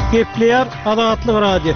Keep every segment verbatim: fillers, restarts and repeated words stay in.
Gepleyer Adatlyk Radio.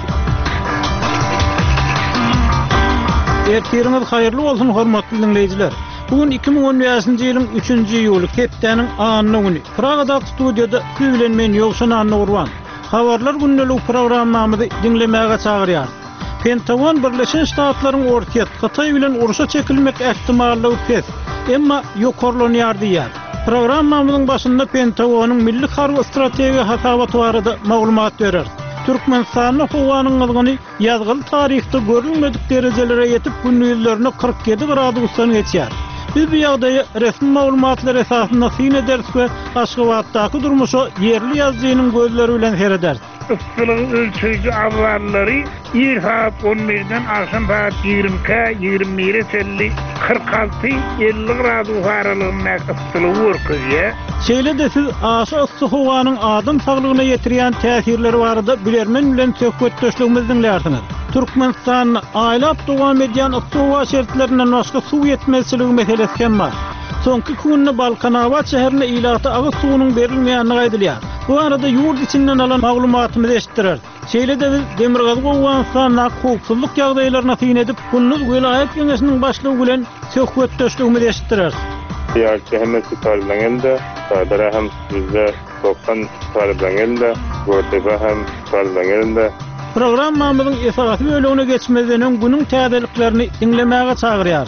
Ertiriniz hayırlı olsun hormatly dinleyijiler. Bugün iki bin on beşinji ýylyň üçünji ýuly hepdeniň anyny güni. Pragada studiýada bilen men ýokşan anyny urban. Habarlar günnelik programmamyzy dinlemäge çagyrýar. Pentagon Birleşen Ştatlaryň ortaýat Hatay bilen uruşa çekilmek ähtimallygy pes, emma ýokarlanýar diýär. Programmamyzyň başynda Pentagonyň milli harby strategiýa hasabaty barada maglumat berer. Türkmenistanyň howanyň ılgyny ýazgyl taryhda görülmedik derejelere ýetip günlüklerine kırk yedi gradusdan geçýär. Biz bu ýagdaýy resmi maglumatlar esasynda syn ederiz we Aşgabatdaky durmuşy yerli ýazgynyň gözleri bilen serederiz. Isylyk ölçüjü awallary ýer saat on birden akşam saat ýigrimike ýigrimire telli kırk altı elli gradus aralygynda ıslyk görkezýär. Şeýle de siz aşy ıssy howanyň adam saglygyna ýetirýän täsirleri barada bilermen bilen söhbetdeşligimizi dinlersiňiz. Türkmenistan aýlap dowam edýän ıssy howa şertlerinden başga suw ýetmezçiligi meselesi hem bar. Soňky günde Balkanawat şäherine ýylaty agyz suwunyň berilmeýänligi aýdylýar. Bu arada ýurt içinden alan maglumatymyzy eşitdirer. Şeýle de biz Demirgazy Gowwansanyň howpsuzlyk ýagdaýlaryna syn edip, Günnüz Welaýat Geňeşiniň başlygy bilen söhbetdeşligimizi eşitdirer. Ýa-ki hemmesi tarlaňynda, sadara hem bizde doksan tarlaňynda, gorteba hem tarlaňynda. Programmamyzyň esasy bölümine geçmeden öň günüň täzeliklerini dinlemäge çagyrýar.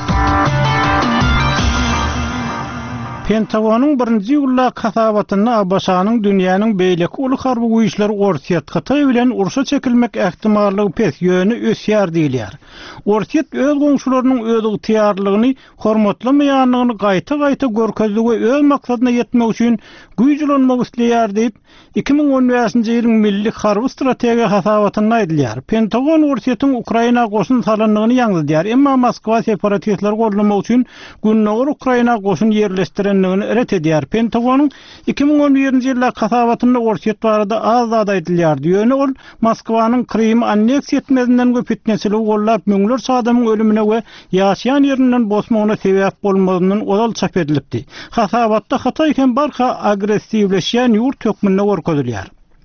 Pentagonyň birinji ýylla kasabatyny Abaşanyň dünýäniň beýleki uly harby güýçleri ortaýat Hatay bilen uruşa çekilmek ähtimallygy pes ýöne ösýär diýilýär. Ortaýat öz goňşularynyň öz ygtyýarlygyny hormatlamaýanlygyny gaýta-gaýta görkezdi we öz maksadyna ýetmek üçin güýçlenmek isleýär diýip iki bin on beşinji ýylyň milli harby strategiýa hasabatyny aýdylýar. Pentagon ortaýatyň Ukraina goşun salanlygyny ýaňladýar, emma Moskwa separatistler gollamak üçin günneger Ukraina goşun ýerleşdiren ret edýär. Pentagonyň iki bin on birinji ýylda kasabatyny ortaýat barada azad aýdylýar. Ýöne ol Moskwanyň Krym anneksiýa etmesinden göpetneçiligi gollap müňlerçe adamyň ölümine we ýaşaýan ýerinden bosmagyna sebäp bolmagynyň odal çap edilipdi. Hasabatda Hatay hem barha agressiwleşýän ýurt tökmünde gorkezilýär.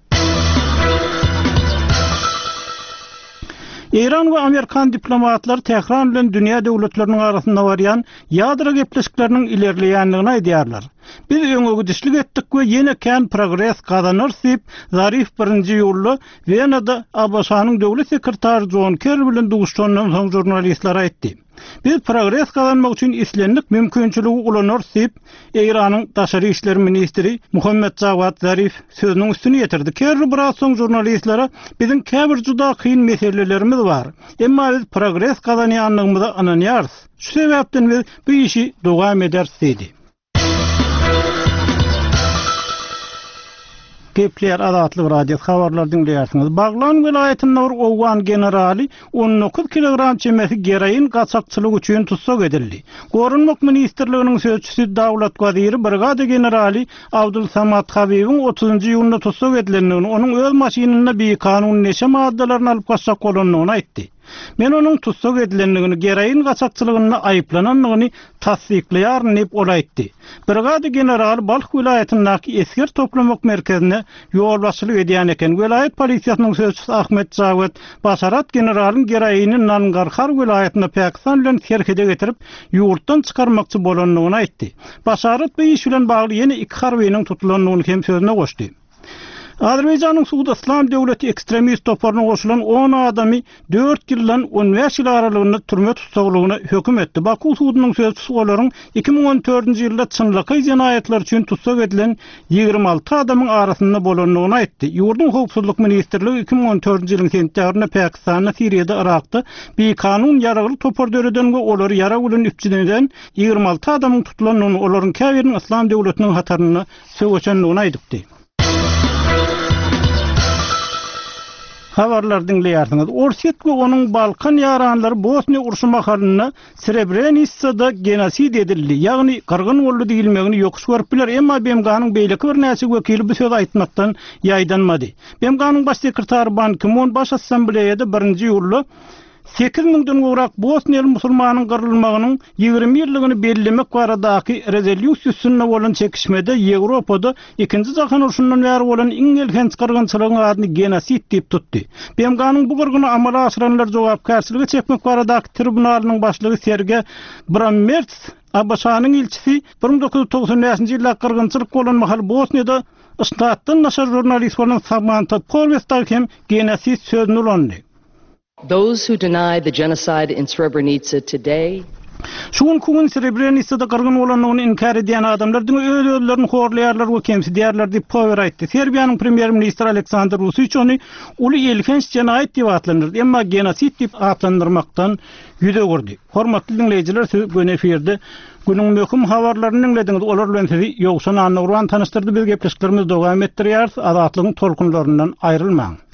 İran we Amerikan diplomatlary Tehran bilen dünýä döwletleriniň arasynda barýan ýadro gepleşikleriniň ilerleýänligini aýdýarlar. Biz öňe dişlik etdik we ýene kän progress gazanýar diýip Zarif birinji ýyly Wenada Abaşanyň döwlet sekretary John Kerry bilen duguşdandan soň jurnalistler aýtdy. Biz progress gazanmak üçin islenlik mümkinçiligi ulanýar diýip Iranyň daşary işler ministri Muhammed Javad Zarif sözüniň üstüne ýetirdi. Kerry biraz soň jurnalistlere biziň käbir juda kyn meselelerimiz bar. Emma biz progress gazanýanlygymyzy ananýarys. Şu sebäpden biz bu işi dowam ederiz diýdi. Gepleyer Adatlyk Radio habarlar dinleýärsiňiz. Baglan vilayatynyň Owgan generali on dokuz kilogram çemesi gereýin gaçakçylyk üçin tutsak edildi. Gorunmak ministrliginiň sözçüsü Dawlat Gazyry brigada generali Abdul Samad Habibiň otuzynjy ýylda tutsak edilendigini, onuň öz maşynyna bir kanun neçe maddalaryny alyp gaçak bolanlygyny aýtdy. Men onuň tutsak edilendigini, gereýin gaçakçylygyna aýplananlygyny tasdikleýär diýip olaýtdy. Brigada general Balx vilayatyndaky esker toplamak merkezine ýolbaşçylyk edýän eken. Vilayat polisiýasynyň sözçüsü Ahmet Jawad Basarat generalyň gereýini Nangarhar vilayatyna Pakistan bilen herkede getirip ýurtdan çykarmakçy bolanlygyny aýtdy. Basarat bu iş bilen bagly ýene iki harbynyň tutulanlygyny hem sözüne goşdy. Azerbaýjanyň Suud Islam döwleti ekstremist toparyna goşulan on adamy dört ýyldan on beş ýyl aralygynda türme tutsaklygyna höküm etdi. Baku Suudynyň sözçüsü olaryň iki bin on dördünjy ýylda çynlyky jinaýatlar üçin tutsak edilen ýygrimi alty adamyň arasynda bolanlygyny aýtdy. Ýurdun howpsuzlyk ministrligi iki bin on dördünjy ýylyň sentýabrynda Pakistanda, Siriýada, Irakda bir kanun ýaragly topar döredän we olary ýara bilen üpçüden ýygrimi alty adamyň tutulanlygyny, olaryň käbiriň Islam döwletiniň hataryny söwçenligini aýdypdy. Habarlar dinleýärsiňiz. Ortaýat we onuň Balkan ýaranlary Bosniýa uruşy mahalyna Srebrenicada genosid edildi. Ýagny gyrgyn boldy diýilmegini ýokuş görüp biler, emma B M G'nyň beýleki bir näçe wekili bu söz aýtmakdan ýaýdanmady. B M G'nyň baş sekretary Ban Ki-moon baş assambleýede birinji ýyly sekiz miňden gowrak Bosniýaly musulmanyň gyrylmagynyň ýigirme ýyllygyny bellemek baradaky rezolýusiýasyna bolan çekişmede Ýewropada ikinji jahan urşundan bäri bolan iň elhenç gyrgynçylygyň adyny genosit diýip tutdy. B M G'nyň bu gyrgyny amala aşyranlar jogapkärçiligi çekmek baradaky tribunalynyň başlygy Serge Brammertz Abaşanyň ilçisi bir miň dokuz ýüz togson beşinji ýylda gyrgynçylyk bolan mahal Bosniýada statdan naşar jurnalist bolan Samantha Korvestal hem genosit sözüni ulandy. Those who deny the genocide in Srebrenica today Şuň kugun Srebrenica'da gyrgyn bolanyny inkar edýän adamlardyň öz özlerini horlaýarlar we kemsidýärler diýip power aýtdy. Serbiýanyň premier ministri Aleksandr Vučić ony uly elhenç jenaýat diýip atlandyr, emma genosit diýip atlandyrmakdan ýüze gurdy. Hormatly dinleýijiler, siz bu eferde günüň möhüm habarlaryny dinlediňiz. Olar bilen sizi ýoksan anny urwan tanystyrdy. Biz gepleşiklerimiz dowam etdirýär. Azatlygyň tolkunlaryndan aýrylmaň.